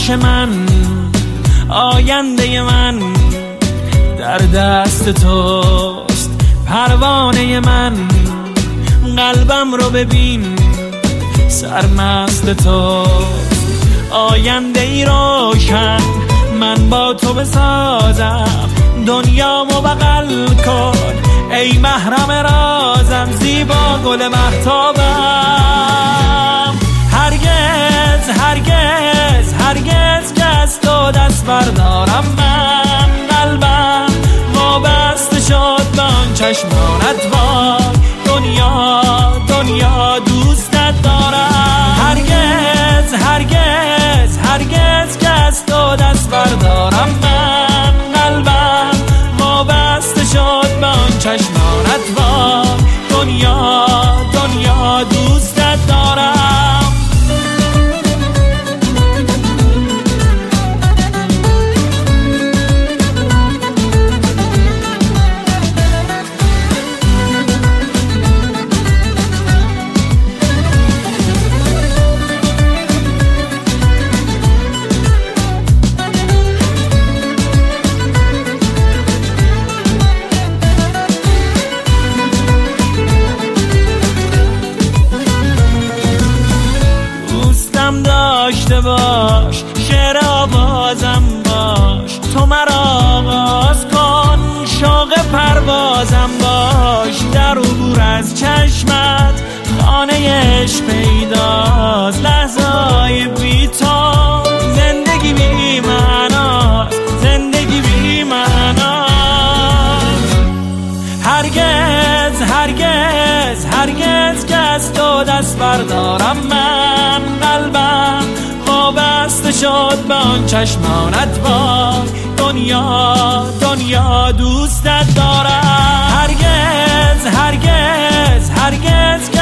لاش من، آینده من در دست توست. پروانه من، قلبم رو ببین سرمست توست. آینده ای روشن من با تو بسازم، دنیامو بغل کن ای محرم رازم، زیبا گل مهتابم. هرگز هرگز هرگز که از تو دست بردارم من، قلبم وابسته شد به آن چشمانت، وای دنیا دنیا دوستت دارم. هرگز هرگز هرگز که از تو دست بردارم من، قلبم وابسته شد به آن چشمانت، وای دنیا دنیا دوستت دارم. داشته باش شعر آوازم باش، تو مرا آغاز کن شوق پروازم باش. در عبور از چشمت خانه عشق پیداست، لحظه‌های بی تو زندگی بی معناست، زندگی بی معناست. هرگز هرگز هرگز که از تو دست بردارم من، قلبم وابسته شد به آن چشمانت، وای دنیا دنیا دوستت دارم. هرگز هرگز هرگز